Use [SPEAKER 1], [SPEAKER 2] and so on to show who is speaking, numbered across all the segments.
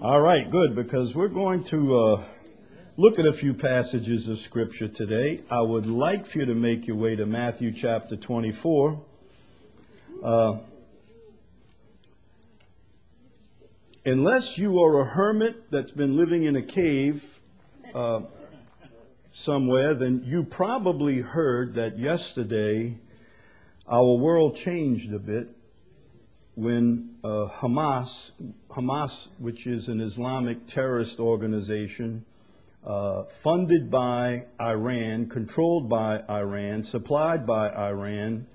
[SPEAKER 1] All right, good, because we're going to look at a few passages of Scripture today. I would like for you to make your way to Matthew chapter 24. Unless you are a hermit that's been living in a cave somewhere, then you probably heard that yesterday our world changed a bit when Hamas, which is an Islamic terrorist organization, funded by Iran, controlled by Iran, supplied by Iran,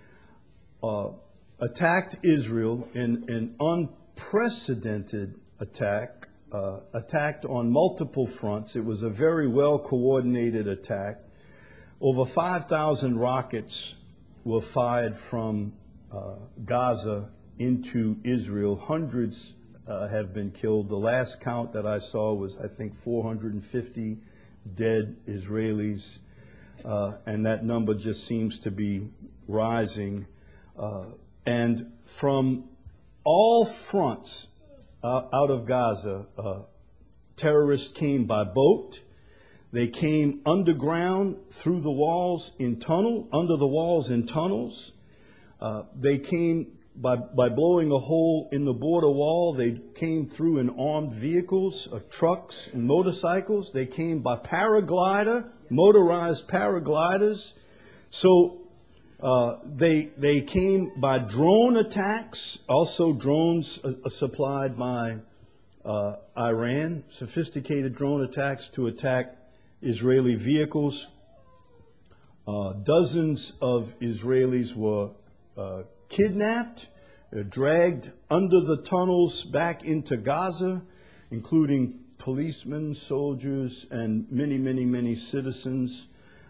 [SPEAKER 1] attacked Israel in an unprecedented attack, attacked on multiple fronts. It was a very well-coordinated attack. Over 5,000 rockets were fired from Gaza into Israel. Hundreds have been killed. The last count that I saw was, I think, 450 dead Israelis, and that number just seems to be rising. And from all fronts out of Gaza, terrorists came by boat. They came underground through the walls in under the walls in tunnels. They came by blowing a hole in the border wall. They came through in armed vehicles, trucks and motorcycles. They came by motorized paragliders. So they came by drone attacks, also drones supplied by Iran, sophisticated drone attacks to attack Israeli vehicles. Dozens of Israelis were kidnapped, dragged under the tunnels back into Gaza, including policemen, soldiers, and many citizens.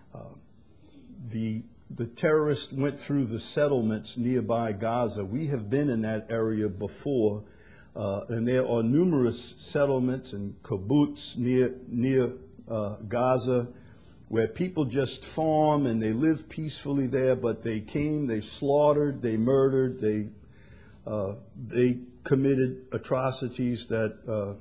[SPEAKER 1] The terrorists went through the settlements nearby Gaza. We have been in that area before, and there are numerous settlements and kibbutz near Gaza where people just farm and they live peacefully there, but they came, they slaughtered, they murdered, they committed atrocities that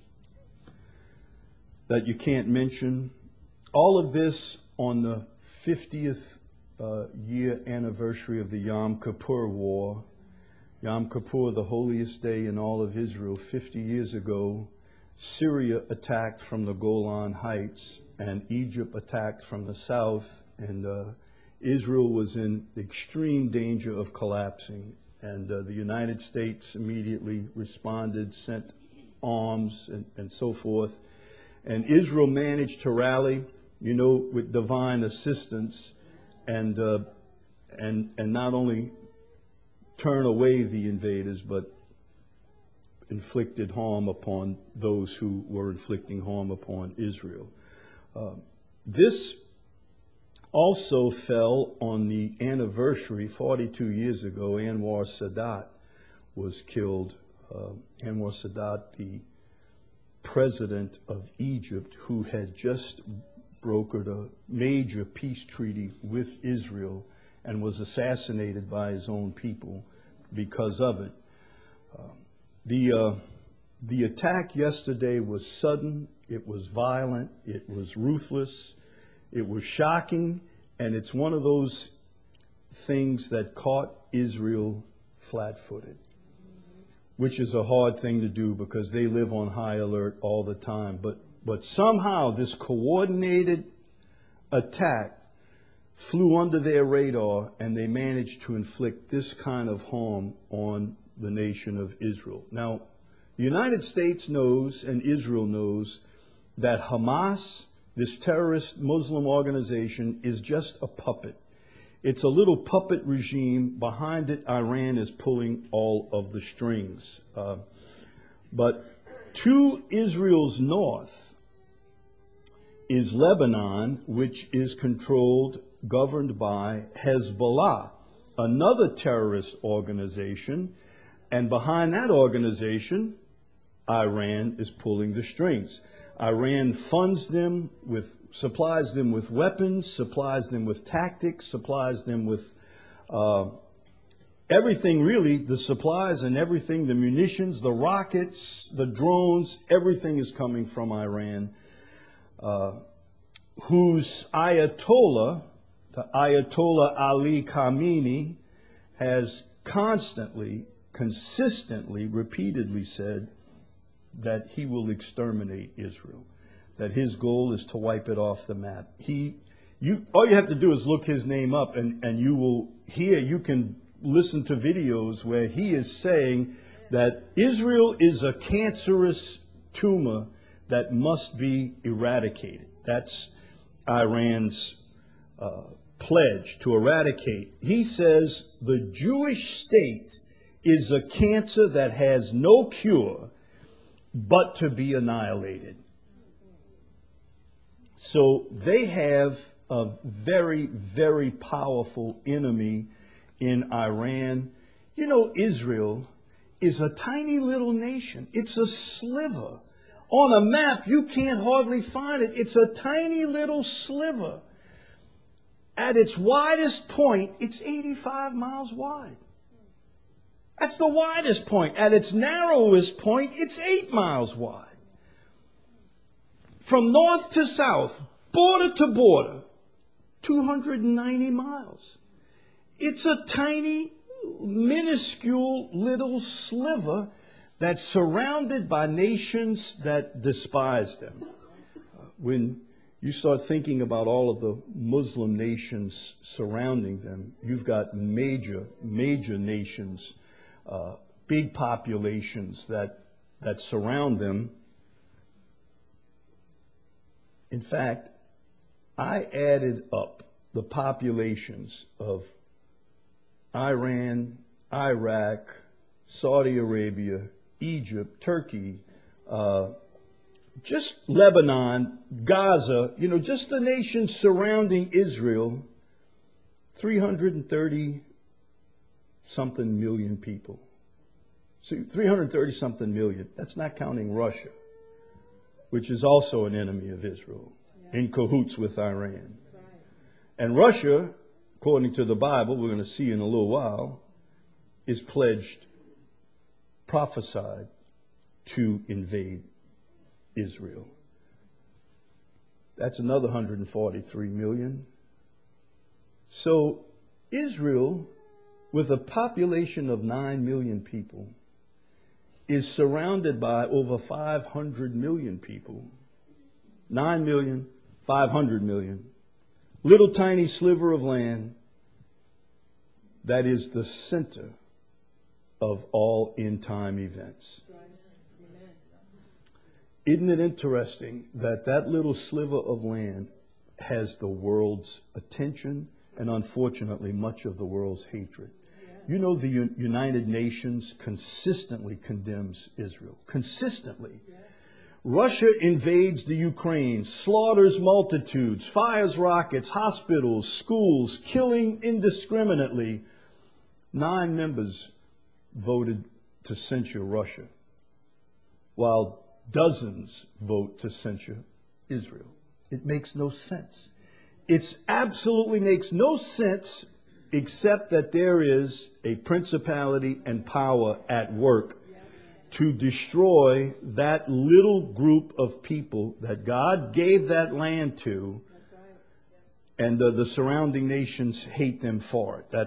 [SPEAKER 1] you can't mention. All of this on the 50th year anniversary of the Yom Kippur War. Yom Kippur, the holiest day in all of Israel. 50 years ago, Syria attacked from the Golan Heights, and Egypt attacked from the south, and Israel was in extreme danger of collapsing. And the United States immediately responded, sent arms and so forth. And Israel managed to rally, with divine assistance, and not only turn away the invaders, but inflicted harm upon those who were inflicting harm upon Israel. This also fell on the anniversary, 42 years ago. Anwar Sadat was killed. Anwar Sadat, the president of Egypt, who had just brokered a major peace treaty with Israel and was assassinated by his own people because of it. The attack yesterday was sudden, it was violent, it was ruthless, it was shocking, and it's one of those things that caught Israel flat-footed, which is a hard thing to do because they live on high alert all the time. But somehow this coordinated attack flew under their radar, and they managed to inflict this kind of harm on the nation of Israel. Now, the United States knows and Israel knows that Hamas, this terrorist Muslim organization, is just a puppet. It's a little puppet regime. Behind it, Iran is pulling all of the strings. But to Israel's north is Lebanon, which is governed by Hezbollah, another terrorist organization. And behind that organization, Iran is pulling the strings. Iran funds them supplies them with weapons, supplies them with tactics, supplies them with everything really, the supplies and everything, the munitions, the rockets, the drones, everything is coming from Iran, whose Ayatollah, the Ayatollah Ali Khamenei, has consistently, repeatedly said that he will exterminate Israel, that his goal is to wipe it off the map. All you have to do is look his name up, and you will hear, you can listen to videos where he is saying that Israel is a cancerous tumor that must be eradicated. That's Iran's pledge, to eradicate. He says the Jewish state is a cancer that has no cure but to be annihilated. So they have a very, very powerful enemy in Iran. You know, Israel is a tiny little nation. It's a sliver. On a map, you can't hardly find it. It's a tiny little sliver. At its widest point, it's 85 miles wide. That's the widest point. At its narrowest point, it's 8 miles wide. From north to south, border to border, 290 miles. It's a tiny, minuscule little sliver that's surrounded by nations that despise them. When you start thinking about all of the Muslim nations surrounding them, you've got major nations, big populations that surround them. In fact, I added up the populations of Iran, Iraq, Saudi Arabia, Egypt, Turkey, just Lebanon, Gaza, just the nations surrounding Israel, 330-something million people. So 330-something million. That's not counting Russia, which is also an enemy of Israel, in cahoots with Iran. And Russia, according to the Bible, we're going to see in a little while, is pledged, prophesied to invade Israel. That's another 143 million. So Israel, with a population of 9 million people, is surrounded by over 500 million people. 9 million, 500 million. Little tiny sliver of land that is the center of all end-time events. Isn't it interesting that that little sliver of land has the world's attention and, unfortunately, much of the world's hatred? You know, the United Nations consistently condemns Israel. Consistently. Russia invades the Ukraine, slaughters multitudes, fires rockets, hospitals, schools, killing indiscriminately. 9 members voted to censure Russia, while dozens vote to censure Israel. It makes no sense. It absolutely makes no sense, except that there is a principality and power at work to destroy that little group of people that God gave that land to, and the surrounding nations hate them for it.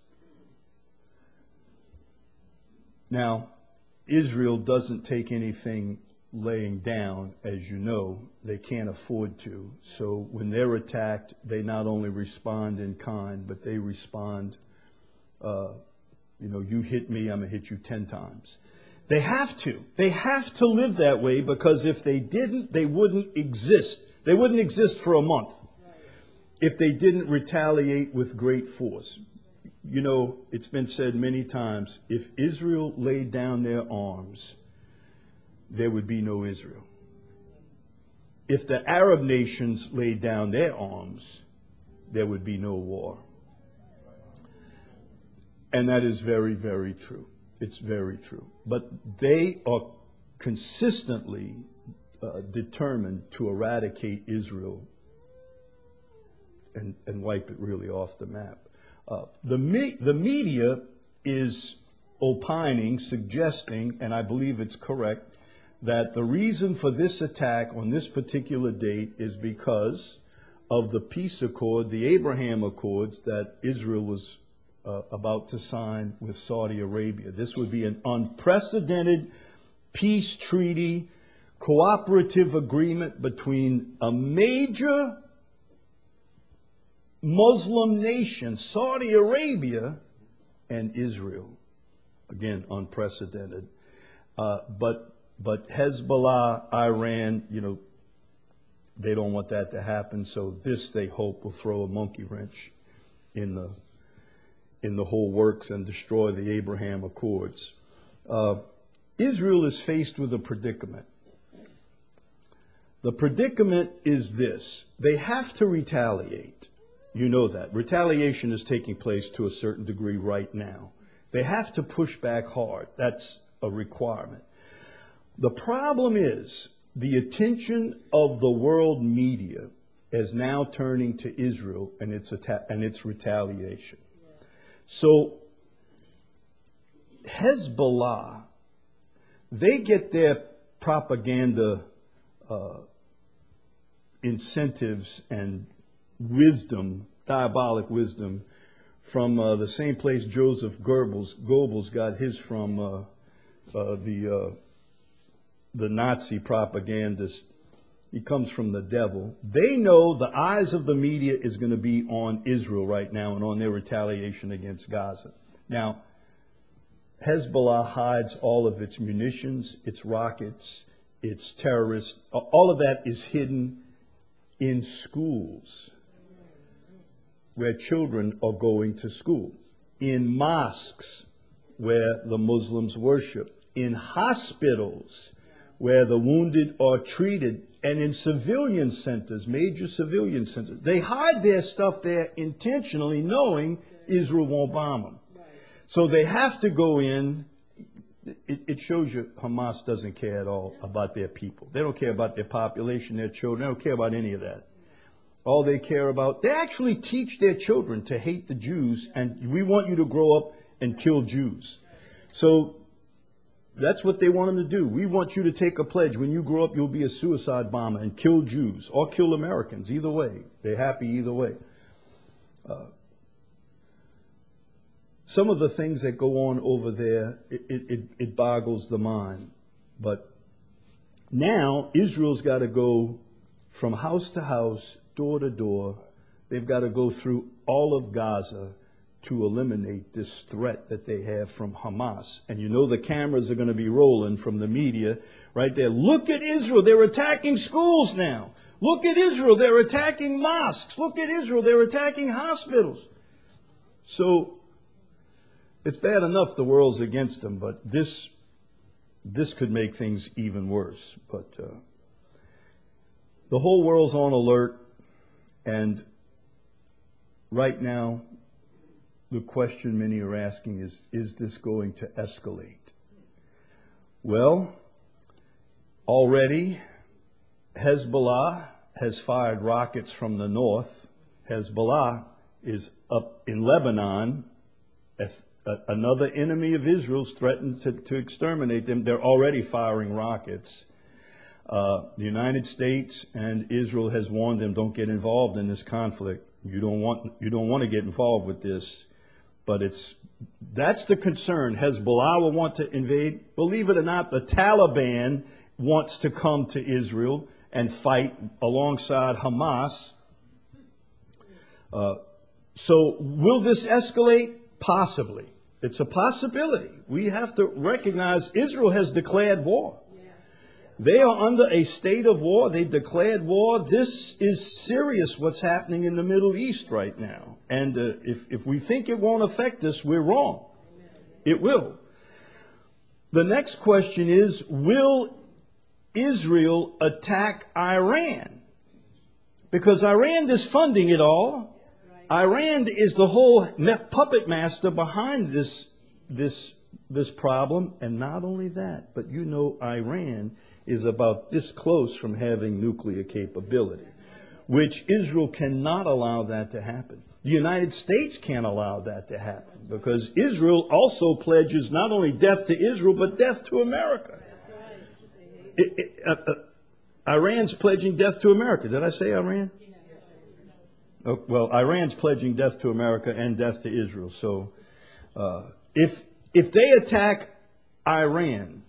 [SPEAKER 1] Now, Israel doesn't take anything laying down, as you know. They can't afford to. So when they're attacked, they not only respond in kind, but they respond, you hit me, I'm going to hit you 10 times. They have to. They have to live that way, because if they didn't, they wouldn't exist. They wouldn't exist for a month if they didn't retaliate with great force. You know, it's been said many times, if Israel laid down their arms, there would be no Israel. If the Arab nations laid down their arms, there would be no war. And that is very, very true. It's very true. But they are consistently determined to eradicate Israel and wipe it really off the map. The media is opining, suggesting, and I believe it's correct, that the reason for this attack on this particular date is because of the peace accord, the Abraham Accords that Israel was about to sign with Saudi Arabia. This would be an unprecedented peace treaty, cooperative agreement between a major Muslim nation, Saudi Arabia, and Israel. Again, unprecedented. But Hezbollah, Iran, they don't want that to happen. So this, they hope, will throw a monkey wrench in the whole works and destroy the Abraham Accords. Israel is faced with a predicament. The predicament is this. They have to retaliate. You know that. Retaliation is taking place to a certain degree right now. They have to push back hard. That's a requirement. The problem is the attention of the world media is now turning to Israel and its retaliation. So Hezbollah, they get their propaganda incentives and wisdom, diabolic wisdom, from the same place Joseph Goebbels got his from, the Nazi propagandist. He comes from the devil. They know the eyes of the media is going to be on Israel right now and on their retaliation against Gaza. Now, Hezbollah hides all of its munitions, its rockets, its terrorists. All of that is hidden in schools, where children are going to school, in mosques where the Muslims worship, in hospitals where the wounded are treated, and in civilian centers, major civilian centers. They hide their stuff there intentionally, knowing Israel won't bomb them. So they have to go in. It shows you Hamas doesn't care at all about their people. They don't care about their population, their children. They don't care about any of that. All they care about, they actually teach their children to hate the Jews, and we want you to grow up and kill Jews. So that's what they want them to do. We want you to take a pledge. When you grow up, you'll be a suicide bomber and kill Jews or kill Americans. Either way. They're happy either way. Some of the things that go on over there, it boggles the mind. But now Israel's got to go from house to house, door to door. They've got to go through all of Gaza to eliminate this threat that they have from Hamas. And you know the cameras are going to be rolling from the media right there. Look at Israel. They're attacking schools now. Look at Israel. They're attacking mosques. Look at Israel. They're attacking hospitals. So it's bad enough the world's against them, but this could make things even worse. But the whole world's on alert. And right now, the question many are asking is this going to escalate? Well, already Hezbollah has fired rockets from the north. Hezbollah is up in Lebanon. Another enemy of Israel's threatened to exterminate them. They're already firing rockets. The United States and Israel has warned them, don't get involved in this conflict. You don't want to get involved with this. But that's the concern. Hezbollah will want to invade. Believe it or not, the Taliban wants to come to Israel and fight alongside Hamas. So will this escalate? Possibly. It's a possibility. We have to recognize Israel has declared war. They are under a state of war. They declared war. This is serious, what's happening in the Middle East right now. And if we think it won't affect us, we're wrong. It will. The next question is, will Israel attack Iran? Because Iran is funding it all. Iran is the whole puppet master behind this problem. And not only that, but you know Iran is about this close from having nuclear capability, which Israel cannot allow that to happen. The United States can't allow that to happen. because Israel also pledges not only death to Israel, but death to America. Iran's pledging death to America. Did I say Iran? Oh, well, Iran's pledging death to America and death to Israel. So if they attack Iran,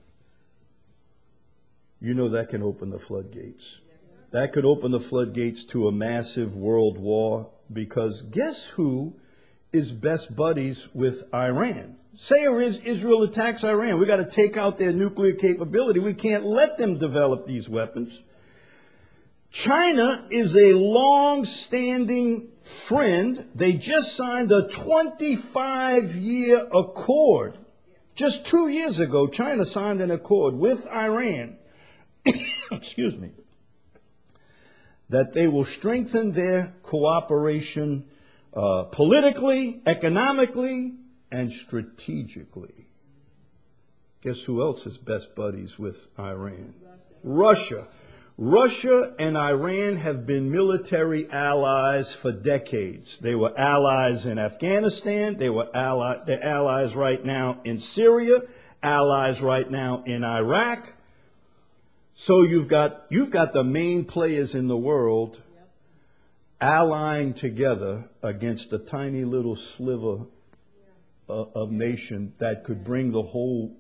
[SPEAKER 1] you know that can open the floodgates. That could open the floodgates to a massive world war, because guess who is best buddies with Iran? Say Israel attacks Iran. We got to take out their nuclear capability. We can't let them develop these weapons. China is a long-standing friend. They just signed a 25-year accord. Just 2 years ago, China signed an accord with Iran, excuse me, that they will strengthen their cooperation politically, economically, and strategically. Guess who else is best buddies with Iran? Russia. Russia and Iran have been military allies for decades. They were allies in Afghanistan. They're allies right now in Syria, allies right now in Iraq. So you've got the main players in the world allying together against a tiny little sliver of nation that could bring the whole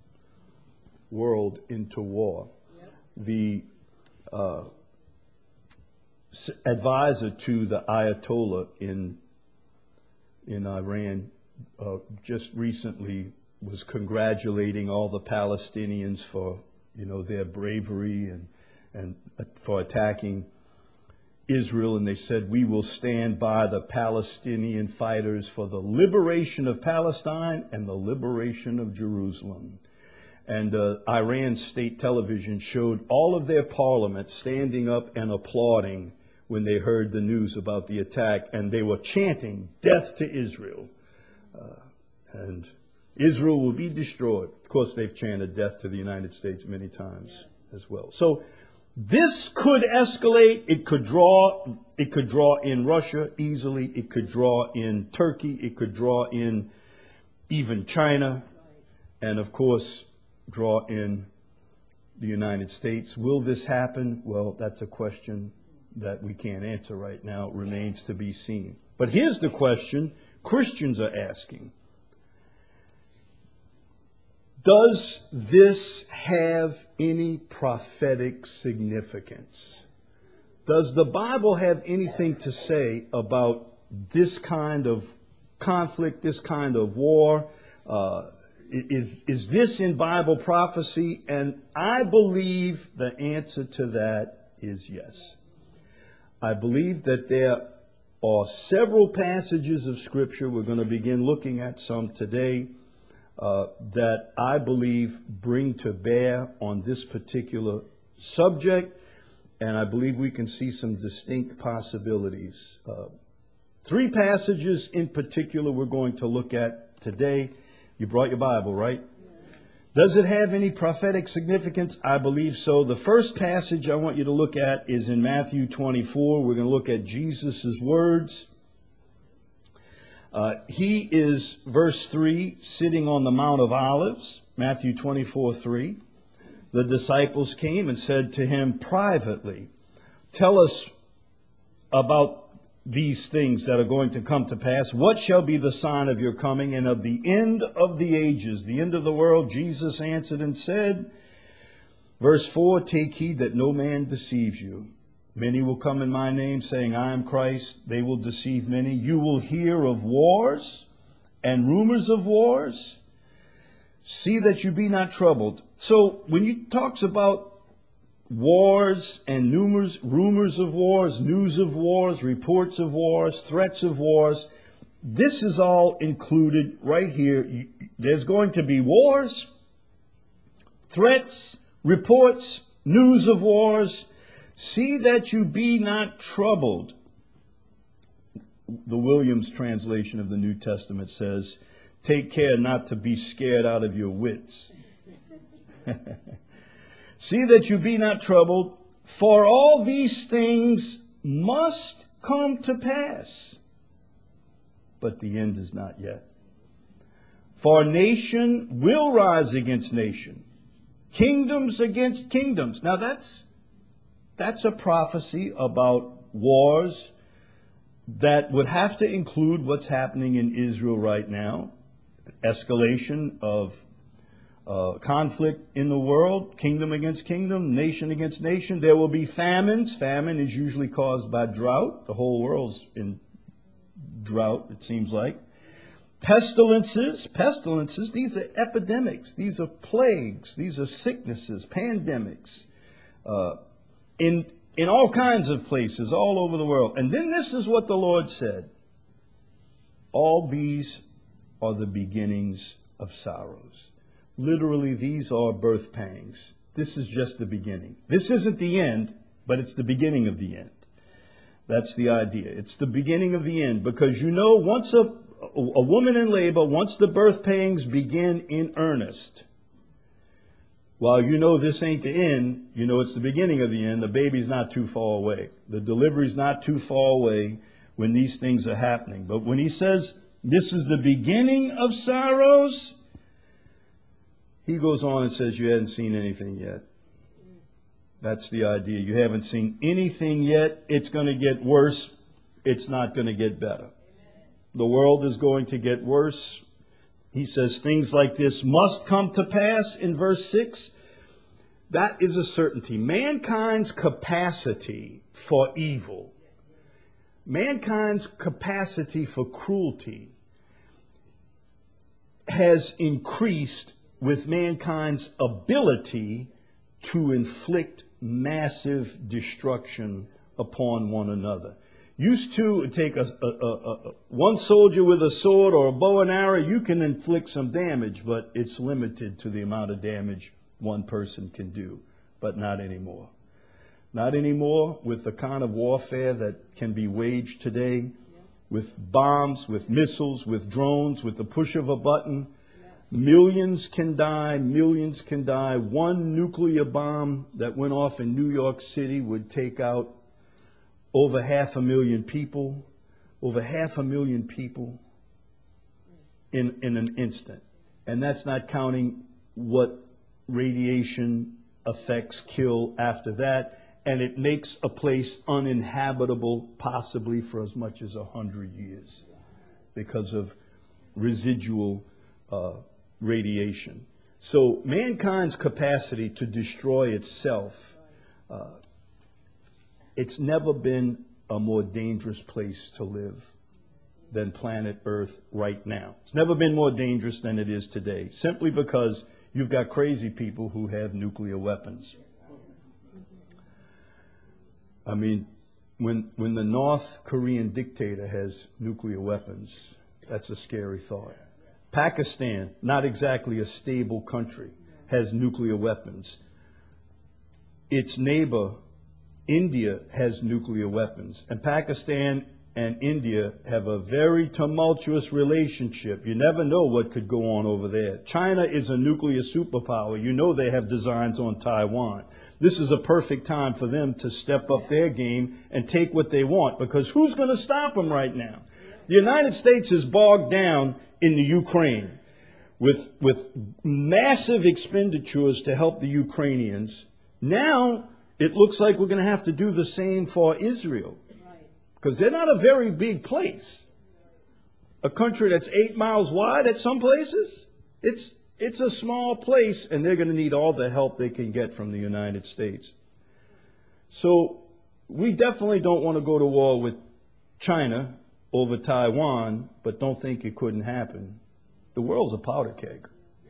[SPEAKER 1] world into war. The advisor to the Ayatollah in Iran just recently was congratulating all the Palestinians for their bravery and for attacking Israel, and they said, "We will stand by the Palestinian fighters for the liberation of Palestine and the liberation of Jerusalem." And Iran state television showed all of their parliament standing up and applauding when they heard the news about the attack, and they were chanting, "Death to Israel." And Israel will be destroyed. Of course, they've chanted death to the United States many times as well. So this could escalate. It could draw in Russia easily. It could draw in Turkey. It could draw in even China. And of course, draw in the United States. Will this happen? Well, that's a question that we can't answer right now. It remains to be seen. But here's the question Christians are asking. Does this have any prophetic significance? Does the Bible have anything to say about this kind of conflict, this kind of war? Is this in Bible prophecy? And I believe the answer to that is yes. I believe that there are several passages of Scripture, we're going to begin looking at some today, that I believe bring to bear on this particular subject, and I believe we can see some distinct possibilities. 3 passages in particular we're going to look at today. You brought your Bible, right? Does it have any prophetic significance? I believe so. The first passage I want you to look at is in Matthew 24. We're going to look at Jesus' words. He is, verse 3, sitting on the Mount of Olives, Matthew 24:3. The disciples came and said to him privately, "Tell us about these things that are going to come to pass. What shall be the sign of your coming and of the end of the ages?" The end of the world. Jesus answered and said, verse 4, "Take heed that no man deceives you. Many will come in my name, saying, I am Christ. They will deceive many. You will hear of wars and rumors of wars. See that you be not troubled." So when he talks about wars and rumors of wars, news of wars, reports of wars, threats of wars, this is all included right here. There's going to be wars, threats, reports, news of wars. See that you be not troubled. The Williams translation of the New Testament says, take care not to be scared out of your wits. See that you be not troubled, for all these things must come to pass. But the end is not yet. For nation will rise against nation, kingdoms against kingdoms. Now that's a prophecy about wars that would have to include what's happening in Israel right now, escalation of conflict in the world, kingdom against kingdom, nation against nation. There will be famines. Famine is usually caused by drought. The whole world's in drought, it seems like. Pestilences, these are epidemics. These are plagues. These are sicknesses, pandemics, in all kinds of places all over the world. And then this is what the Lord said. All these are the beginnings of sorrows. Literally, these are birth pangs. This is just the beginning. This isn't the end, but it's the beginning of the end. That's the idea. It's the beginning of the end, because once a woman in labor, once the birth pangs begin in earnest, while this ain't the end, it's the beginning of the end. The baby's not too far away. The delivery's not too far away when these things are happening. But when he says this is the beginning of sorrows, he goes on and says you hadn't seen anything yet. That's the idea. You haven't seen anything yet. It's going to get worse. It's not going to get better. The world is going to get worse. He says things like this must come to pass in verse 6. That is a certainty. Mankind's capacity for evil, mankind's capacity for cruelty has increased with mankind's ability to inflict massive destruction upon one another. Used to take one soldier with a sword or a bow and arrow, you can inflict some damage, but it's limited to the amount of damage one person can do, but not anymore. Not anymore with the kind of warfare that can be waged today, with bombs, with missiles, with drones, with the push of a button. Millions can die, millions can die. One nuclear bomb that went off in New York City would take out over 500,000 people, in an instant. And that's not counting what radiation effects kill after that. And it makes a place uninhabitable possibly for as much as 100 years because of residual radiation. So mankind's capacity to destroy itself, it's never been a more dangerous place to live than planet Earth right now. It's never been more dangerous than it is today, simply because you've got crazy people who have nuclear weapons. I mean, when the North Korean dictator has nuclear weapons, that's a scary thought. Pakistan, not exactly a stable country, has nuclear weapons. Its neighbor, India, has nuclear weapons. And Pakistan and India have a very tumultuous relationship. You never know what could go on over there. China is a nuclear superpower. You know they have designs on Taiwan. This is a perfect time for them to step up their game and take what they want, because who's going to stop them right now? The United States is bogged down in the Ukraine with massive expenditures to help the Ukrainians. Now it looks like we're going to have to do the same for Israel, because they're not a very big place. A country that's 8 miles wide at some places, it's a small place, and they're going to need all the help they can get from the United States. So we definitely don't want to go to war with China over Taiwan, but don't think it couldn't happen. The world's a powder keg.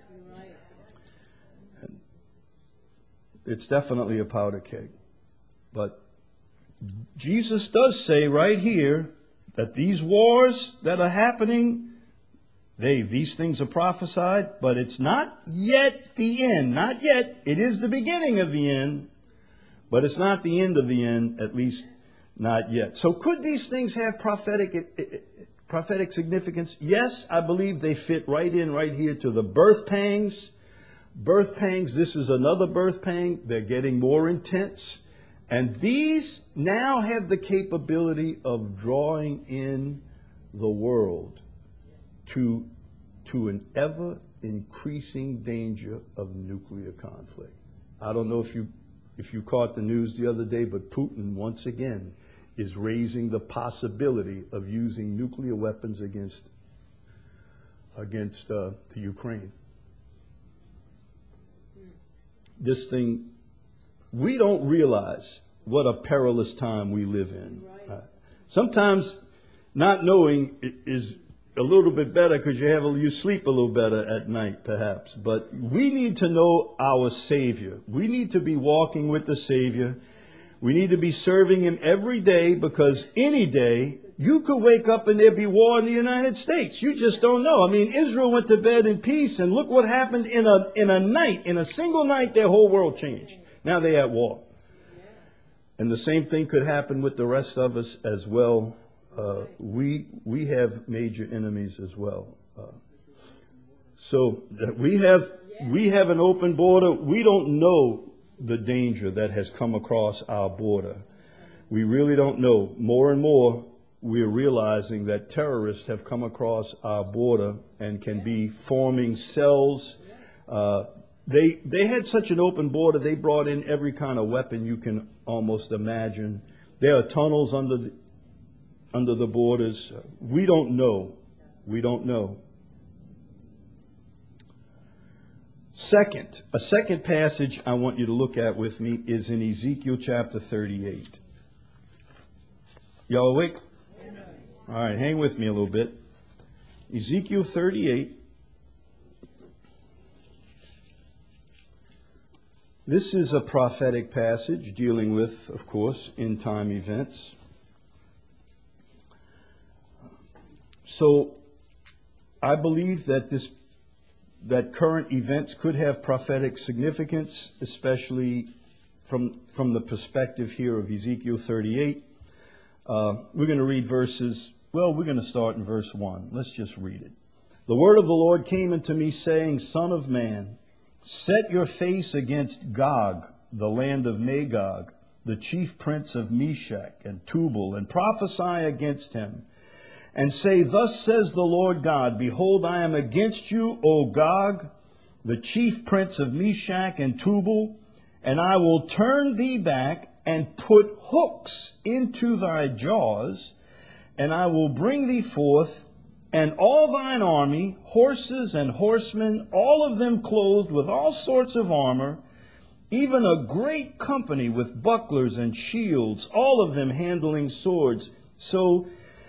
[SPEAKER 1] And it's definitely a powder keg. But Jesus does say right here that these wars that are happening, these things are prophesied, but it's not yet the end. Not yet. It is the beginning of the end, but it's not the end of the end, at least not yet. So could these things have prophetic significance? Yes, I believe they fit right here to the birth pangs. Birth pangs, this is another birth pang. They're getting more intense. And these now have the capability of drawing in the world to to an ever-increasing danger of nuclear conflict. I don't know if you caught the news the other day, but Putin, once again, is raising the possibility of using nuclear weapons against the Ukraine. This thing, we don't realize what a perilous time we live in. Sometimes not knowing is a little bit better because you sleep a little better at night, perhaps. But we need to know our Savior. We need to be walking with the Savior. We need to be serving Him every day, because any day you could wake up and there'd be war in the United States. You just don't know. I mean, Israel went to bed in peace, and look what happened in a single night, their whole world changed. Now they're at war. And the same thing could happen with the rest of us as well. We have major enemies as well. So we have an open border. We don't know the danger that has come across our border. We really don't know. More and more, we're realizing that terrorists have come across our border and can be forming cells. They had such an open border, they brought in every kind of weapon you can almost imagine. There are tunnels under the borders. We don't know. We don't know. A second passage I want you to look at with me is in Ezekiel chapter 38. Y'all awake? All right, hang with me a little bit. Ezekiel 38. This is a prophetic passage dealing with, of course, end-time events. So I believe that current events could have prophetic significance, especially from the perspective here of Ezekiel 38. We're going to read verses, we're going to start in verse 1. Let's just read it. The word of the Lord came unto me, saying, Son of man, set your face against Gog, the land of Magog, the chief prince of Meshech and Tubal, and prophesy against him, and say, Thus says the Lord God, Behold, I am against you, O Gog, the chief prince of Meshech and Tubal, and I will turn thee back and put hooks into thy jaws, and I will bring thee forth, and all thine army, horses and horsemen, all of them clothed with all sorts of armor, even a great company with bucklers and shields, all of them handling swords. So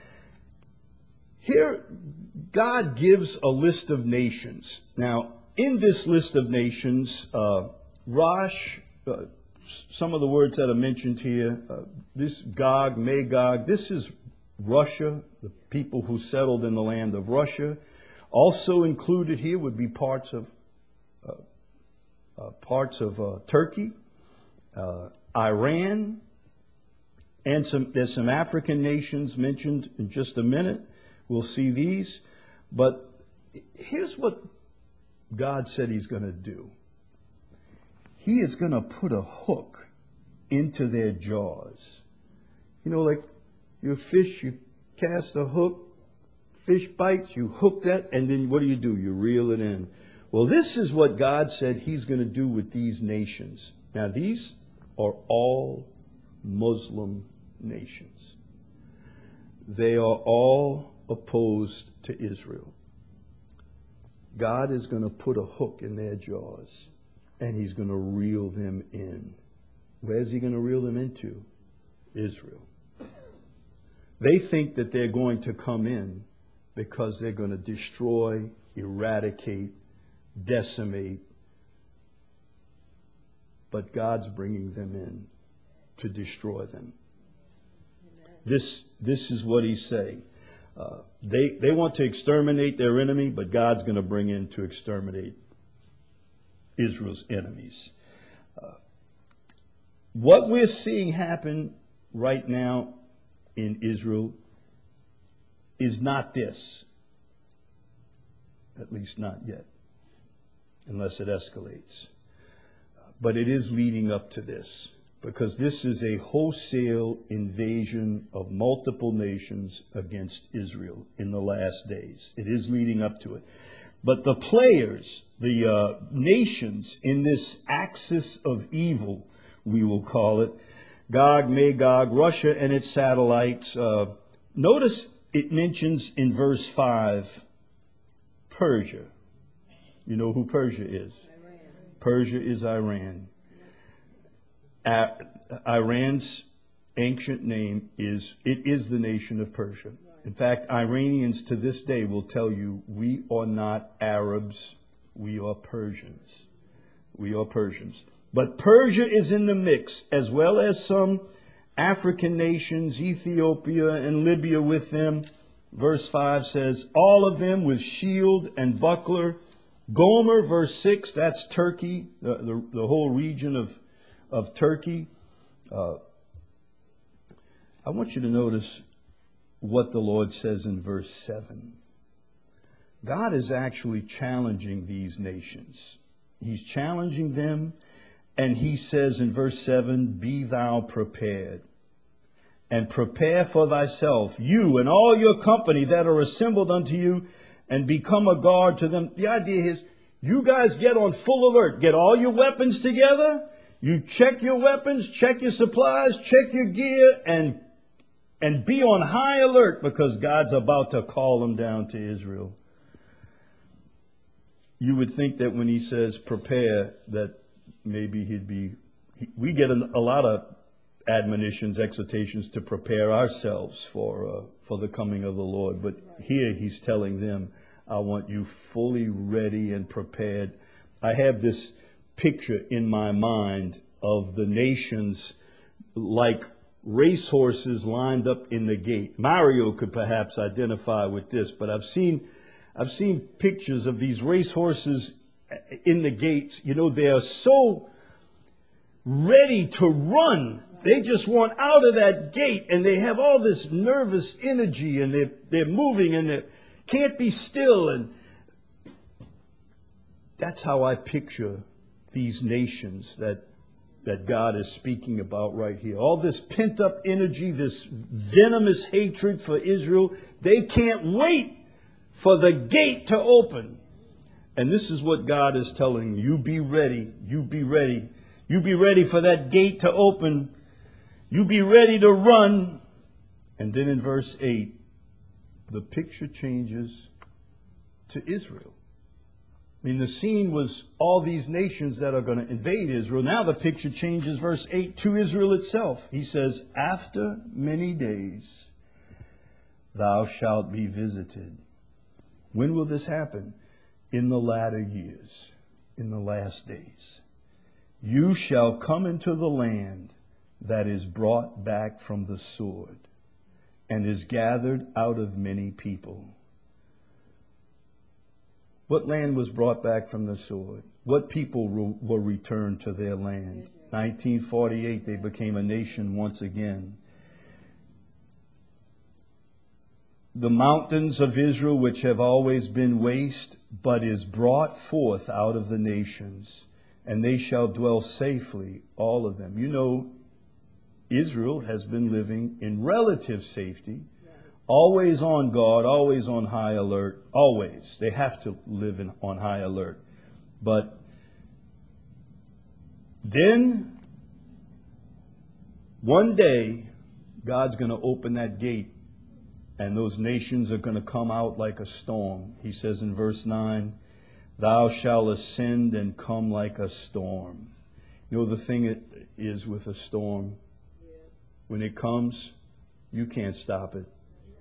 [SPEAKER 1] here, God gives a list of nations. Now, in this list of nations, Rosh, some of the words that are mentioned here, this Gog, Magog, this is Russia, the people who settled in the land of Russia. Also included here would be parts of Turkey, Iran, and there's some African nations mentioned in just a minute. We'll see these. But here's what God said He's going to do. He is going to put a hook into their jaws. You know, like your fish, you cast a hook, fish bites, you hook that, and then what do? You reel it in. Well, this is what God said He's going to do with these nations. Now, these are all Muslim nations. They are all opposed to Israel. God is going to put a hook in their jaws, and He's going to reel them in. Where's He going to reel them into? Israel. They think that they're going to come in because they're going to destroy, eradicate, decimate. But God's bringing them in to destroy them. This is what He's saying. They want to exterminate their enemy, but God's going to bring in to exterminate Israel's enemies. What we're seeing happen right now in Israel is not this. At least not yet. Unless it escalates. But it is leading up to this. Because this is a wholesale invasion of multiple nations against Israel in the last days. It is leading up to it. But the players, the nations in this axis of evil, we will call it, Gog, Magog, Russia and its satellites. Notice it mentions in verse 5, Persia. You know who Persia is? Iran. Persia is Iran. Iran's ancient name is the nation of Persia. In fact, Iranians to this day will tell you, we are not Arabs, we are Persians. We are Persians. But Persia is in the mix, as well as some African nations, Ethiopia and Libya with them. Verse 5 says, all of them with shield and buckler. Gomer, verse 6, that's Turkey, the whole region of Turkey. I want you to notice what the Lord says in verse 7. God is actually challenging these nations. He's challenging them, and he says in verse 7, be thou prepared, and prepare for thyself, you and all your company that are assembled unto you, and become a guard to them. The idea is, you guys get on full alert. Get all your weapons together. You check your weapons, check your supplies, check your gear, and be on high alert, because God's about to call them down to Israel. You would think that when he says prepare, that maybe we get a lot of admonitions, exhortations to prepare ourselves for the coming of the Lord. But here he's telling them, I want you fully ready and prepared. I have this picture in my mind of the nations like racehorses lined up in the gate. Mario could perhaps identify with this, but I've seen pictures of these racehorses in the gates. You know, they are so ready to run. They just want out of that gate, and they have all this nervous energy, and they're moving, and they can't be still. And that's how I picture these nations that God is speaking about right here. All this pent-up energy, this venomous hatred for Israel, they can't wait for the gate to open. And this is what God is telling you. Be ready. You be ready. You be ready for that gate to open. You be ready to run. And then in verse 8, the picture changes to Israel. I mean, the scene was all these nations that are going to invade Israel. Now the picture changes, verse 8, to Israel itself. He says, after many days, thou shalt be visited. When will this happen? In the latter years, in the last days. You shall come into the land that is brought back from the sword and is gathered out of many people. What land was brought back from the sword? What people were returned to their land? 1948, they became a nation once again. The mountains of Israel, which have always been waste, but is brought forth out of the nations, and they shall dwell safely, all of them. You know, Israel has been living in relative safety, always on guard, always on high alert, always. They have to live on high alert. But then, one day, God's going to open that gate, and those nations are going to come out like a storm. He says in verse 9, thou shalt ascend and come like a storm. You know the thing it is with a storm? When it comes, you can't stop it.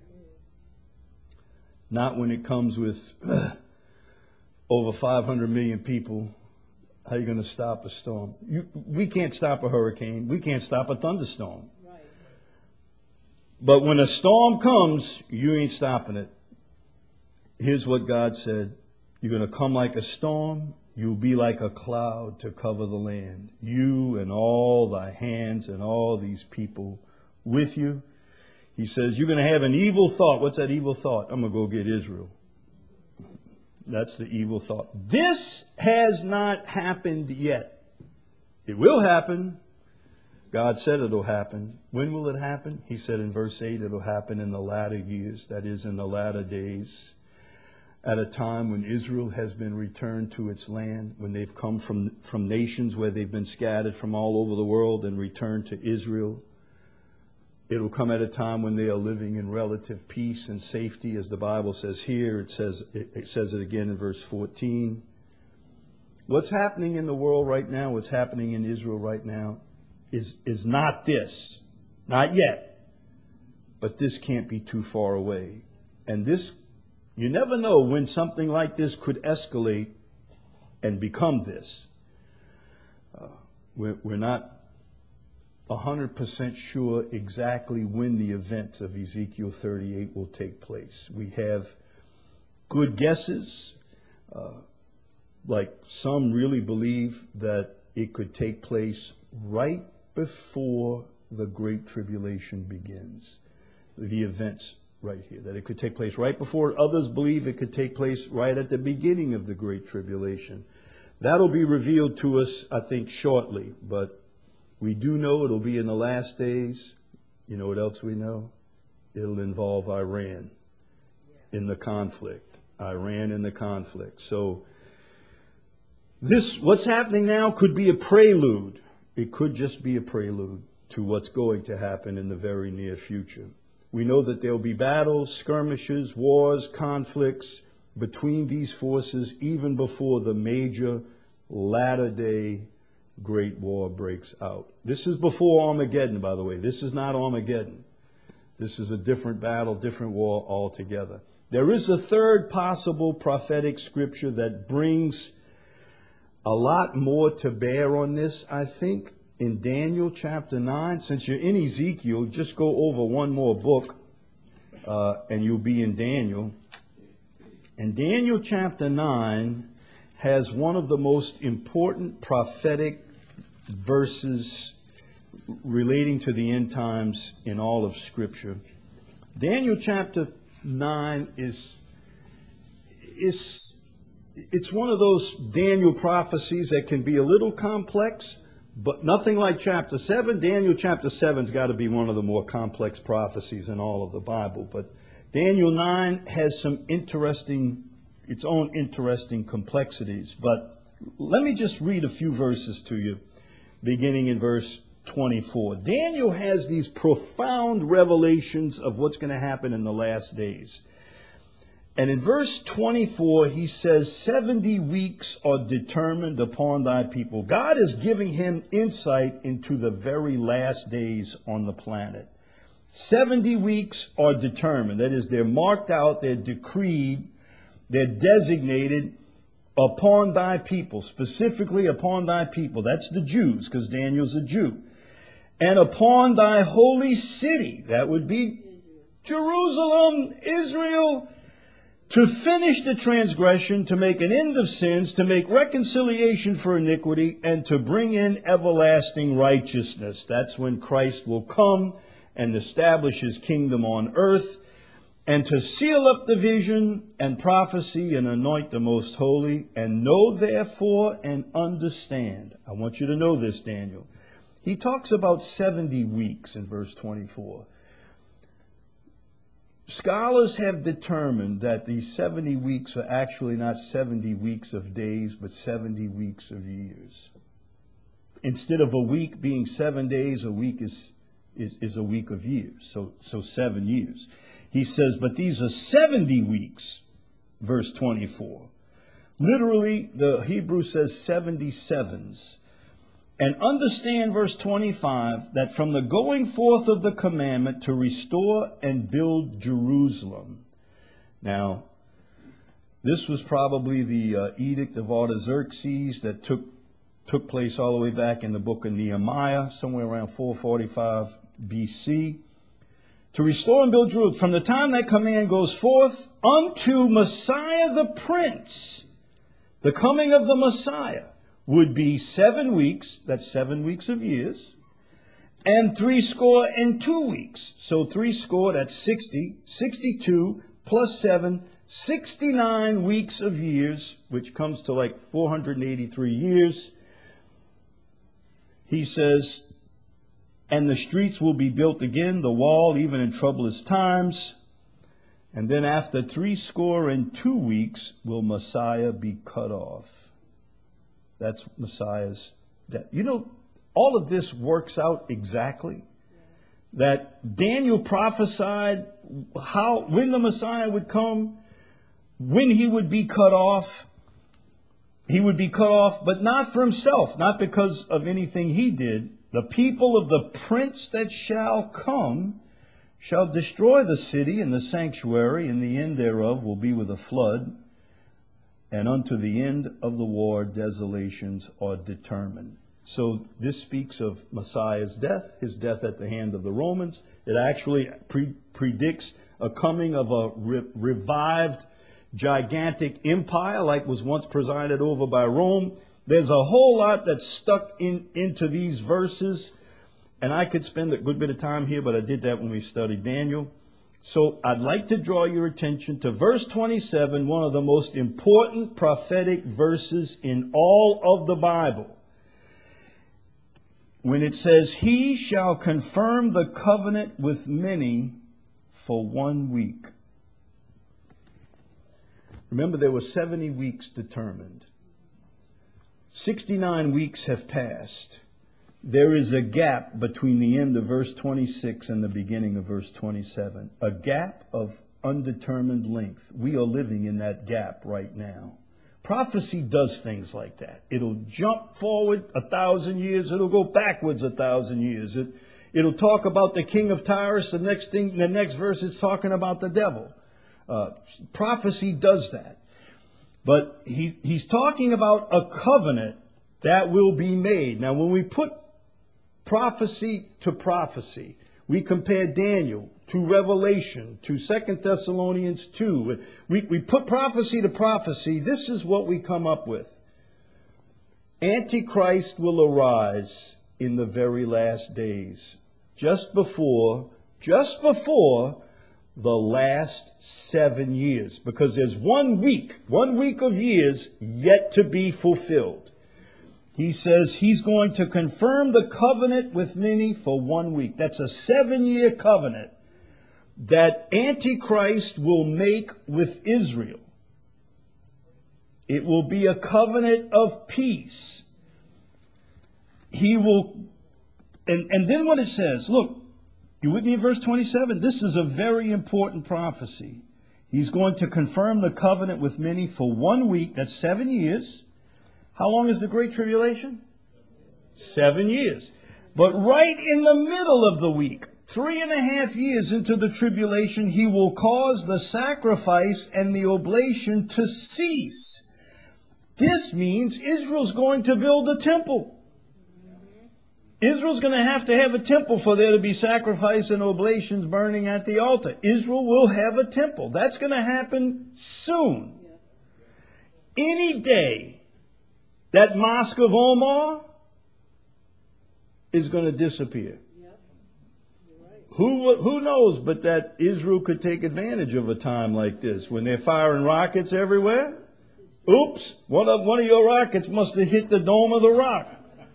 [SPEAKER 1] Not when it comes with over 500 million people. How are you going to stop a storm? We can't stop a hurricane. We can't stop a thunderstorm. Right. But when a storm comes, you ain't stopping it. Here's what God said. You're going to come like a storm. You'll be like a cloud to cover the land. You and all thy hands and all these people with you. He says, you're going to have an evil thought. What's that evil thought? I'm going to go get Israel. That's the evil thought. This has not happened yet. It will happen. God said it'll happen. When will it happen? He said in verse 8, it'll happen in the latter years. That is, in the latter days. at a time when Israel has been returned to its land, when they've come from nations where they've been scattered from all over the world and returned to Israel. It'll come at a time when they are living in relative peace and safety, as the Bible says here. It says it again in verse 14. What's happening in the world right now, what's happening in Israel right now, is not this. Not yet. But this can't be too far away. And this, you never know when something like this could escalate and become this. We're not 100% sure exactly when the events of Ezekiel 38 will take place. We have good guesses. Like some really believe that it could take place right before the Great Tribulation begins. The events right here, that it could take place right before. Others believe it could take place right at the beginning of the Great Tribulation. That'll be revealed to us, I think, shortly. But we do know it'll be in the last days. You know what else we know? It'll involve Iran in the conflict. Iran in the conflict. So what's happening now could be a prelude. It could just be a prelude to what's going to happen in the very near future. We know that there will be battles, skirmishes, wars, conflicts between these forces even before the major latter-day Great War breaks out. This is before Armageddon, by the way. This is not Armageddon. This is a different battle, different war altogether. There is a third possible prophetic scripture that brings a lot more to bear on this, I think. In Daniel chapter 9, since you're in Ezekiel, just go over one more book and you'll be in Daniel. And Daniel chapter 9 has one of the most important prophetic verses relating to the end times in all of Scripture. Daniel chapter 9 it's one of those Daniel prophecies that can be a little complex, but nothing like chapter 7. Daniel chapter 7's got to be one of the more complex prophecies in all of the Bible. But Daniel 9 has its own interesting complexities. But let me just read a few verses to you, beginning in verse 24. Daniel has these profound revelations of what's going to happen in the last days. And in verse 24, he says, 70 weeks are determined upon thy people. God is giving him insight into the very last days on the planet. 70 weeks are determined. That is, they're marked out, they're decreed, they're designated upon thy people, specifically upon thy people. That's the Jews, because Daniel's a Jew. And upon thy holy city, that would be Jerusalem, Israel, to finish the transgression, to make an end of sins, to make reconciliation for iniquity, and to bring in everlasting righteousness. That's when Christ will come and establish his kingdom on earth, and to seal up the vision and prophecy and anoint the most holy, and know therefore and understand. I want you to know this, Daniel. He talks about 70 weeks in verse 24. Scholars have determined that these 70 weeks are actually not 70 weeks of days, but 70 weeks of years. Instead of a week being 7 days, a week is a week of years, so 7 years. He says, but these are 70 weeks, verse 24. Literally, the Hebrew says 77s. And understand verse 25, that from the going forth of the commandment to restore and build Jerusalem. Now, this was probably the edict of Artaxerxes that took place all the way back in the book of Nehemiah, somewhere around 445 BC. To restore and build Jerusalem, from the time that command goes forth unto Messiah the Prince, the coming of the Messiah, would be 7 weeks, that's 7 weeks of years, and 62 weeks. So 60, that's 60, 62 plus 7, 69 weeks of years, which comes to like 483 years. He says, and the streets will be built again, the wall, even in troublous times. And then after 62 weeks will Messiah be cut off. That's Messiah's death. You know, all of this works out exactly. That Daniel prophesied when the Messiah would come, when he would be cut off. He would be cut off, but not for himself, not because of anything he did. The people of the prince that shall come shall destroy the city and the sanctuary, and the end thereof will be with a flood. And unto the end of the war, desolations are determined. So this speaks of Messiah's death, his death at the hand of the Romans. It actually predicts a coming of a revived, gigantic empire like was once presided over by Rome. There's a whole lot that's stuck into these verses. And I could spend a good bit of time here, but I did that when we studied Daniel. So I'd like to draw your attention to verse 27, one of the most important prophetic verses in all of the Bible. When it says, he shall confirm the covenant with many for 1 week. Remember, there were 70 weeks determined. 69 weeks have passed. There is a gap between the end of verse 26 and the beginning of verse 27. A gap of undetermined length. We are living in that gap right now. Prophecy does things like that. It'll jump forward 1,000 years. It'll go backwards 1,000 years. It'll talk about the king of Tyrus. The next verse is talking about the devil. Prophecy does that. But he's talking about a covenant that will be made. Now, when we put prophecy to prophecy, we compare Daniel to Revelation, to 2 Thessalonians 2. We put prophecy to prophecy. This is what we come up with. Antichrist will arise in the very last days, just before the last 7 years, because there's 1 week of years yet to be fulfilled. He says he's going to confirm the covenant with many for 1 week. That's a 7-year covenant that Antichrist will make with Israel. It will be a covenant of peace. He will, and then what it says, look, you with me in verse 27? This is a very important prophecy. He's going to confirm the covenant with many for 1 week. That's 7 years. How long is the Great Tribulation? 7 years. But right in the middle of the week, 3.5 years into the tribulation, he will cause the sacrifice and the oblation to cease. This means Israel's going to build a temple. Israel's going to have a temple for there to be sacrifice and oblations burning at the altar. Israel will have a temple. That's going to happen soon. Any day, that Mosque of Omar is going to disappear. Who knows but that Israel could take advantage of a time like this when they're firing rockets everywhere? Oops, one of your rockets must have hit the Dome of the Rock.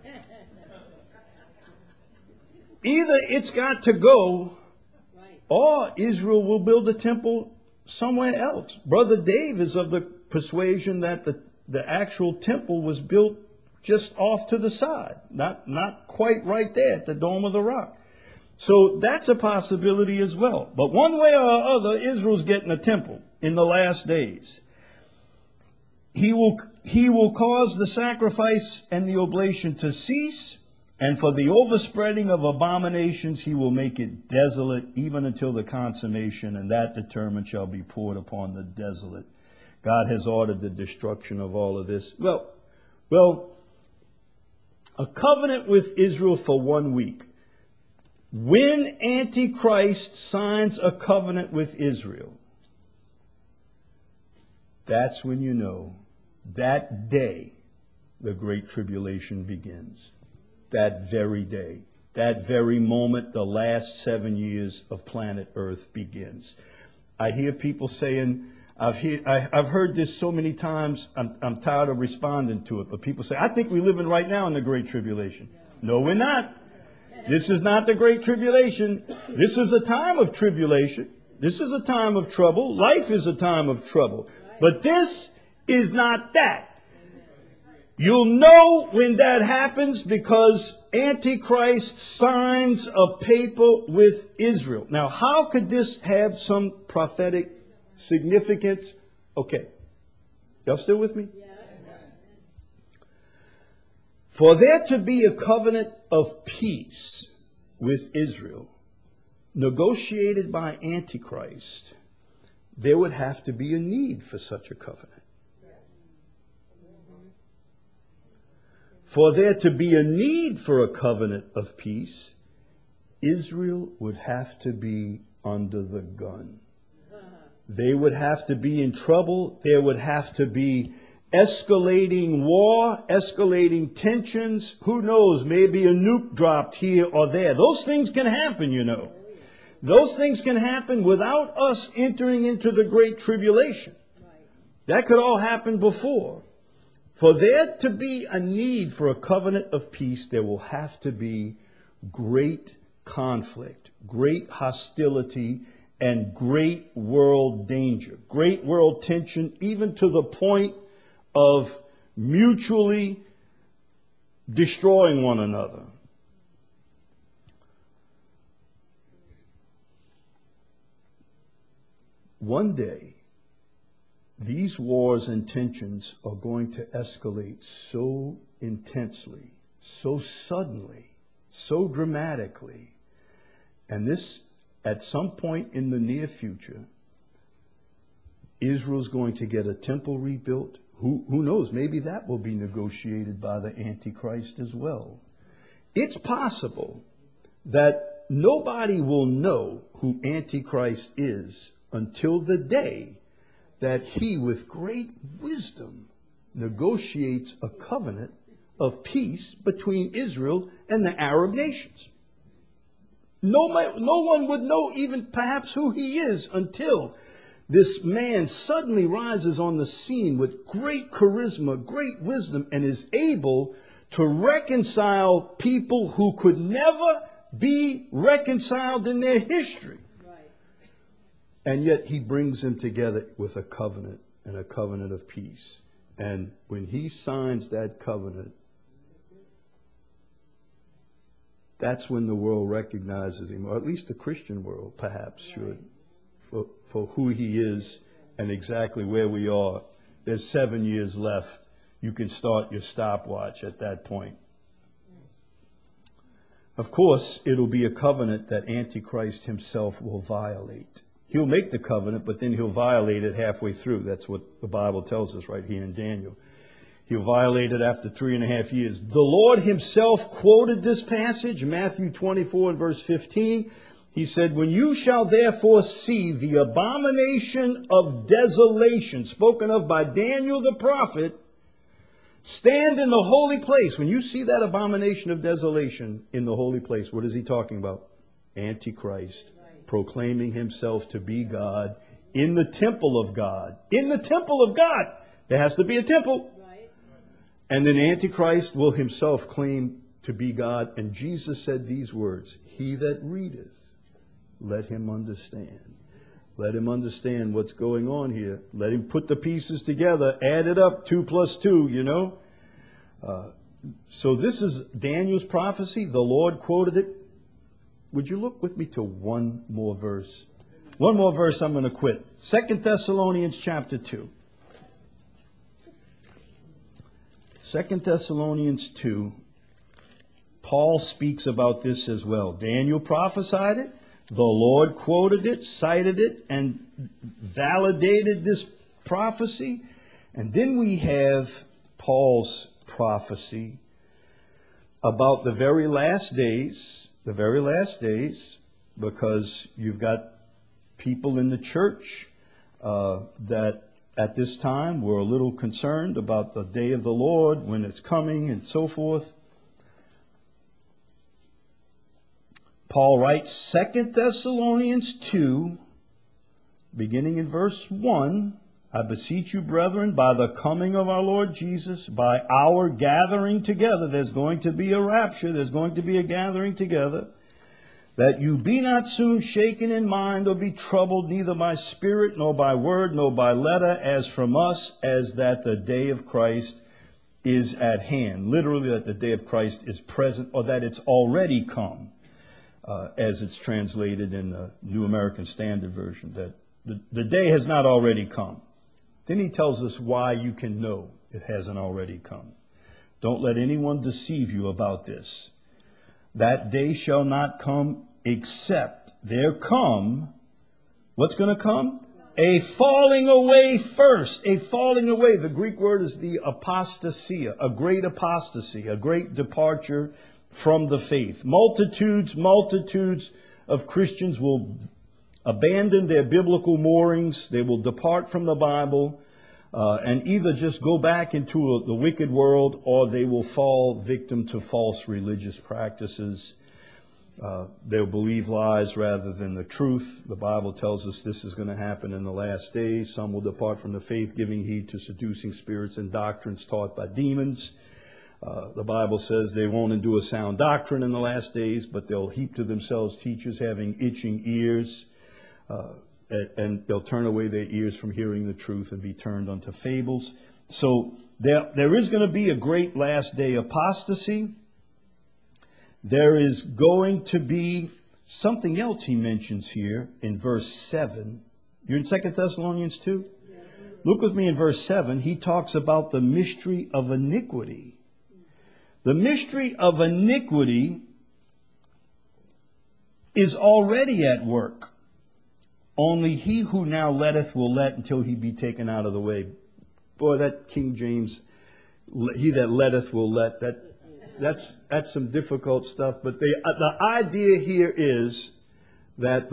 [SPEAKER 1] Either it's got to go, or Israel will build a temple somewhere else. Brother Dave is of the persuasion that the actual temple was built just off to the side, not quite right there at the Dome of the Rock. So that's a possibility as well. But one way or other, Israel's getting a temple in the last days. He will cause the sacrifice and the oblation to cease. And for the overspreading of abominations, he will make it desolate even until the consummation, and that determined shall be poured upon the desolate. God has ordered the destruction of all of this. Well, a covenant with Israel for 1 week. When Antichrist signs a covenant with Israel, that's when you know that day the Great Tribulation begins. That very day, that very moment, the last 7 years of planet Earth begins. I hear people saying, I've heard this so many times, I'm tired of responding to it, but people say, I think we're living right now in the Great Tribulation. No, we're not. This is not the Great Tribulation. This is a time of tribulation. This is a time of trouble. Life is a time of trouble. But this is not that. You'll know when that happens because Antichrist signs a paper with Israel. Now, how could this have some prophetic significance? Okay. Y'all still with me? Yes. For there to be a covenant of peace with Israel, negotiated by Antichrist, there would have to be a need for such a covenant. For there to be a need for a covenant of peace, Israel would have to be under the gun. They would have to be in trouble. There would have to be escalating war, escalating tensions. Who knows, maybe a nuke dropped here or there. Those things can happen, you know. Those things can happen without us entering into the great tribulation. That could all happen before. For there to be a need for a covenant of peace, there will have to be great conflict, great hostility, and great world danger, great world tension, even to the point of mutually destroying one another. One day, these wars and tensions are going to escalate so intensely, so suddenly, so dramatically. And this, at some point in the near future, Israel's going to get a temple rebuilt. Who knows? Maybe that will be negotiated by the Antichrist as well. It's possible that nobody will know who Antichrist is until the day that he, with great wisdom, negotiates a covenant of peace between Israel and the Arab nations. No one would know even perhaps who he is until this man suddenly rises on the scene with great charisma, great wisdom, and is able to reconcile people who could never be reconciled in their history. And yet he brings them together with a covenant and a covenant of peace. And when he signs that covenant, that's when the world recognizes him, or at least the Christian world perhaps should, for who he is and exactly where we are. There's 7 years left. You can start your stopwatch at that point. Of course, it'll be a covenant that Antichrist himself will violate. He'll make the covenant, but then he'll violate it halfway through. That's what the Bible tells us right here in Daniel. He'll violate it after 3.5 years. The Lord himself quoted this passage, Matthew 24 and verse 15. He said, when you shall therefore see the abomination of desolation, spoken of by Daniel the prophet, stand in the holy place. When you see that abomination of desolation in the holy place, what is he talking about? Antichrist. Proclaiming himself to be God in the temple of God. In the temple of God. There has to be a temple. Right. And then Antichrist will himself claim to be God. And Jesus said these words, he that readeth, let him understand. Let him understand what's going on here. Let him put the pieces together, add it up, 2 plus 2, you know. So this is Daniel's prophecy. The Lord quoted it. Would you look with me to one more verse? One more verse, I'm going to quit. 2 Thessalonians chapter 2. 2 Thessalonians 2. Paul speaks about this as well. Daniel prophesied it. The Lord quoted it, cited it, and validated this prophecy. And then we have Paul's prophecy about the very last days. The very last days, because you've got people in the church that at this time were a little concerned about the day of the Lord, when it's coming and so forth. Paul writes 2 Thessalonians 2, beginning in verse 1, I beseech you, brethren, by the coming of our Lord Jesus, by our gathering together, there's going to be a rapture, there's going to be a gathering together, that you be not soon shaken in mind or be troubled, neither by spirit, nor by word, nor by letter, as from us, as that the day of Christ is at hand. Literally, that the day of Christ is present, or that it's already come, as it's translated in the New American Standard Version, that the day has not already come. Then he tells us why you can know it hasn't already come. Don't let anyone deceive you about this. That day shall not come except there come, what's going to come? A falling away first. A falling away. The Greek word is the apostasia, a great apostasy, a great departure from the faith. Multitudes of Christians will abandon their biblical moorings. They will depart from the Bible and either just go back into the wicked world, or they will fall victim to false religious practices. They'll believe lies rather than the truth. The Bible tells us this is going to happen in the last days. Some will depart from the faith, giving heed to seducing spirits and doctrines taught by demons. The Bible says they won't endure sound doctrine in the last days, but they'll heap to themselves teachers having itching ears. And they'll turn away their ears from hearing the truth and be turned unto fables. So there is going to be a great last day apostasy. There is going to be something else he mentions here in verse 7. You're in 2 Thessalonians 2? Look with me in verse 7. He talks about the mystery of iniquity. The mystery of iniquity is already at work. Only he who now letteth will let until he be taken out of the way. Boy, that King James, he that letteth will let, that's some difficult stuff. But the idea here is that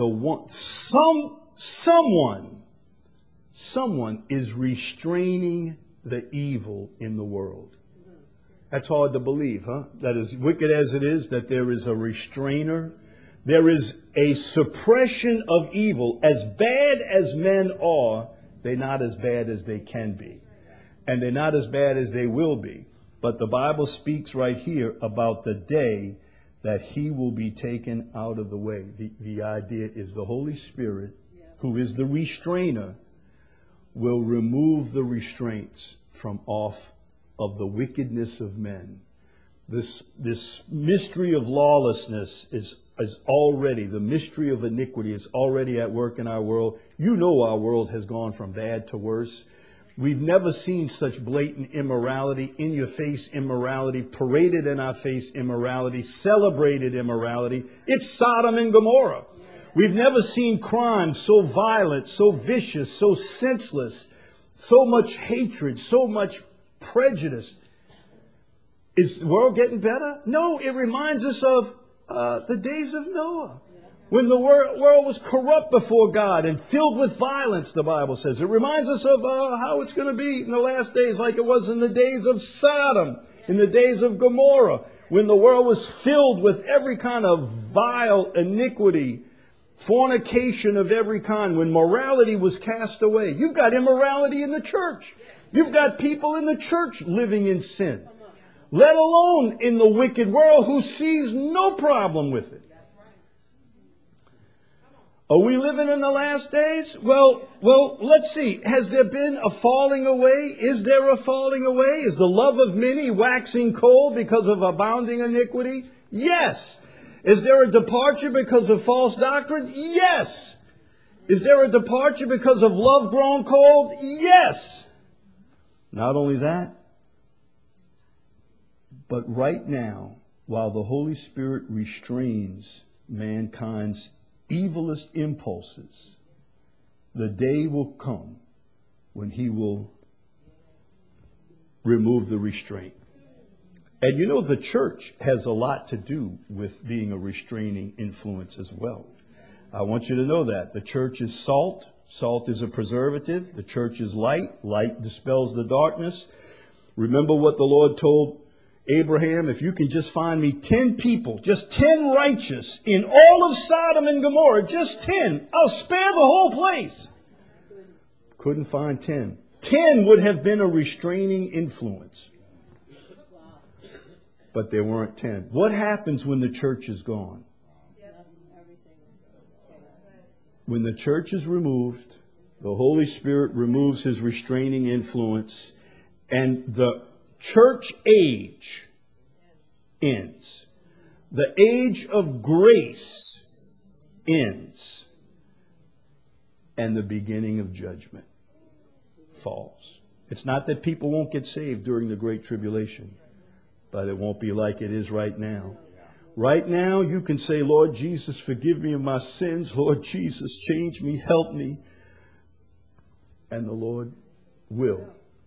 [SPEAKER 1] someone is restraining the evil in the world. That's hard to believe, huh? That as wicked as it is, that there is a restrainer. There is a suppression of evil. As bad as men are, they're not as bad as they can be. And they're not as bad as they will be. But the Bible speaks right here about the day that he will be taken out of the way. The idea is the Holy Spirit, who is the restrainer, will remove the restraints from off of the wickedness of men. This mystery of lawlessness is already, the mystery of iniquity is already at work in our world. You know our world has gone from bad to worse. We've never seen such blatant immorality, in-your-face immorality, paraded in our face immorality, celebrated immorality. It's Sodom and Gomorrah. We've never seen crime so violent, so vicious, so senseless, so much hatred, so much prejudice. Is the world getting better? No, it reminds us of the days of Noah, when the world was corrupt before God and filled with violence, the Bible says. It reminds us of how it's going to be in the last days, like it was in the days of Sodom, in the days of Gomorrah, when the world was filled with every kind of vile iniquity, fornication of every kind, when morality was cast away. You've got immorality in the church. You've got people in the church living in sin, let alone in the wicked world who sees no problem with it. Are we living in the last days? Well, let's see. Has there been a falling away? Is there a falling away? Is the love of many waxing cold because of abounding iniquity? Yes. Is there a departure because of false doctrine? Yes. Is there a departure because of love grown cold? Yes. Not only that, but right now, while the Holy Spirit restrains mankind's evilest impulses, the day will come when he will remove the restraint. And you know, the church has a lot to do with being a restraining influence as well. I want you to know that. The church is salt. Salt is a preservative. The church is light. Light dispels the darkness. Remember what the Lord told Abraham: if you can just find me 10 people, just 10 righteous in all of Sodom and Gomorrah, just 10, I'll spare the whole place. Couldn't find 10. 10 would have been a restraining influence. But there weren't 10. What happens when the church is gone? When the church is removed, the Holy Spirit removes his restraining influence, and the church age ends. The age of grace ends. And the beginning of judgment falls. It's not that people won't get saved during the Great Tribulation, but it won't be like it is right now. Right now, you can say, Lord Jesus, forgive me of my sins. Lord Jesus, change me, help me. And the Lord will.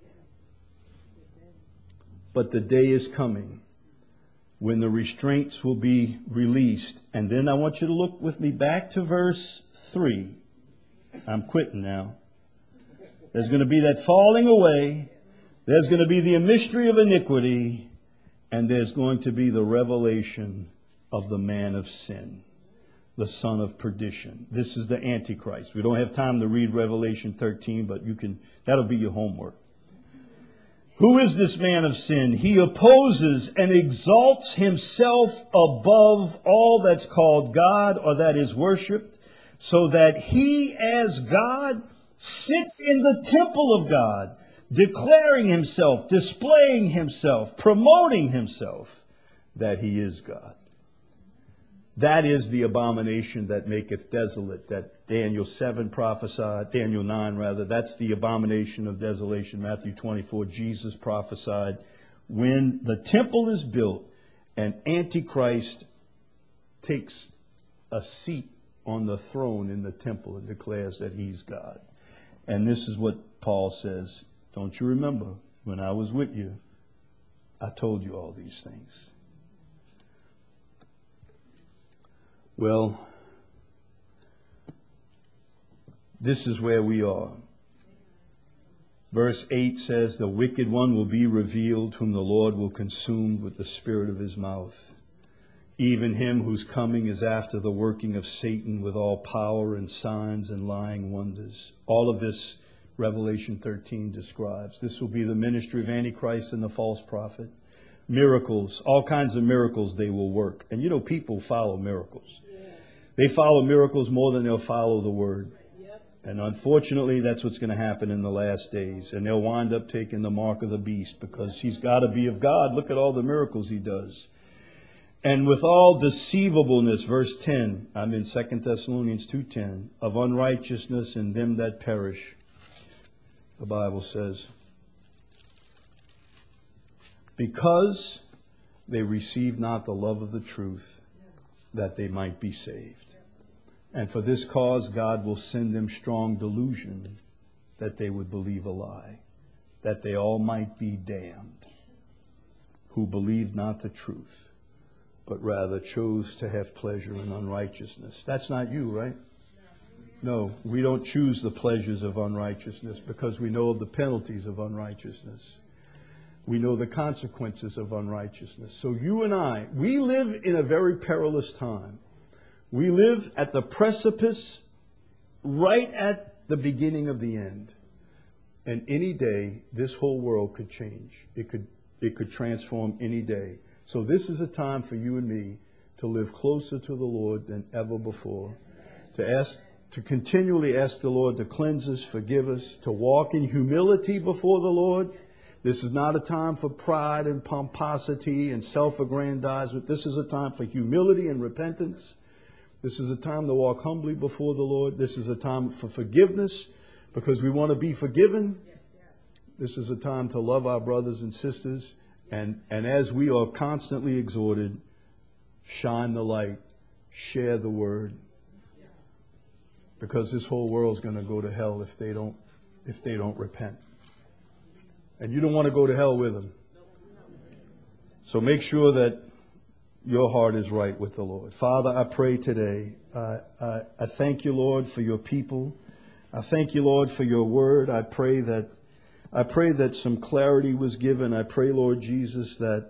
[SPEAKER 1] But the day is coming when the restraints will be released. And then I want you to look with me back to verse 3. I'm quitting now. There's going to be that falling away. There's going to be the mystery of iniquity. And there's going to be the revelation of the man of sin, the son of perdition. This is the Antichrist. We don't have time to read Revelation 13, but that'll be your homework. Who is this man of sin? He opposes and exalts himself above all that's called God or that is worshipped, so that he as God sits in the temple of God, declaring himself, displaying himself, promoting himself that he is God. That is the abomination that maketh desolate, that Daniel 7 prophesied, Daniel 9 rather. That's the abomination of desolation, Matthew 24. Jesus prophesied when the temple is built and Antichrist takes a seat on the throne in the temple and declares that he's God. And this is what Paul says. Don't you remember when I was with you, I told you all these things. Well, this is where we are. Verse 8 says, the wicked one will be revealed, whom the Lord will consume with the spirit of his mouth. Even him whose coming is after the working of Satan with all power and signs and lying wonders. All of this Revelation 13 describes. This will be the ministry of Antichrist and the false prophet. Miracles, all kinds of miracles they will work. And you know, people follow miracles. They follow miracles more than they'll follow the word. And unfortunately, that's what's going to happen in the last days. And they'll wind up taking the mark of the beast because he's got to be of God. Look at all the miracles he does. And with all deceivableness, verse 10, I'm in 2 Thessalonians 2:10, of unrighteousness in them that perish. The Bible says, because they receive not the love of the truth, that they might be saved. And for this cause God will send them strong delusion, that they would believe a lie, that they all might be damned, who believed not the truth, but rather chose to have pleasure in unrighteousness. That's not you, right? No, we don't choose the pleasures of unrighteousness because we know the penalties of unrighteousness. We know the consequences of unrighteousness. So you and I, we live in a very perilous time. We live at the precipice, right at the beginning of the end. And any day, this whole world could change. It could transform any day. So this is a time for you and me to live closer to the Lord than ever before. To continually ask the Lord to cleanse us, forgive us, to walk in humility before the Lord. This is not a time for pride and pomposity and self-aggrandizement. This is a time for humility and repentance. This is a time to walk humbly before the Lord. This is a time for forgiveness because we want to be forgiven. This is a time to love our brothers and sisters. And as we are constantly exhorted, shine the light, share the word. Because this whole world's going to go to hell if they don't repent. And you don't want to go to hell with them. So make sure that your heart is right with the Lord. Father, I pray today. I thank you, Lord, for your people. I thank you, Lord, for your word. I pray that some clarity was given. I pray, Lord Jesus, that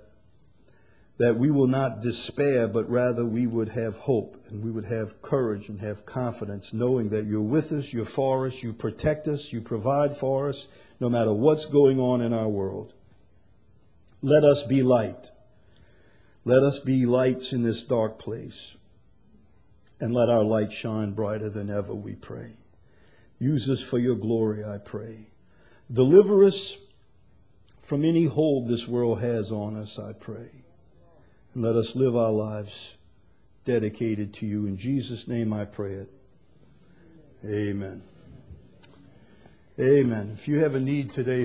[SPEAKER 1] we will not despair, but rather we would have hope and we would have courage and have confidence, knowing that you're with us, you're for us, you protect us, you provide for us, no matter what's going on in our world. Let us be light. Let us be lights in this dark place. and let our light shine brighter than ever, we pray. Use us for your glory, I pray. Deliver us from any hold this world has on us, I pray. And let us live our lives dedicated to you. In Jesus' name I pray it. Amen. Amen. If you have a need today